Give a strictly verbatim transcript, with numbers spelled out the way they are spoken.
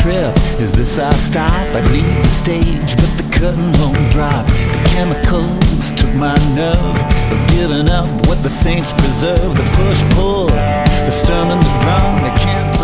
trip? Is this our stop? I'd leave the stage, but the curtain won't drop. The chemicals took my nerve of giving up what the saints preserve. The push-pull, the strum and the drum, I can't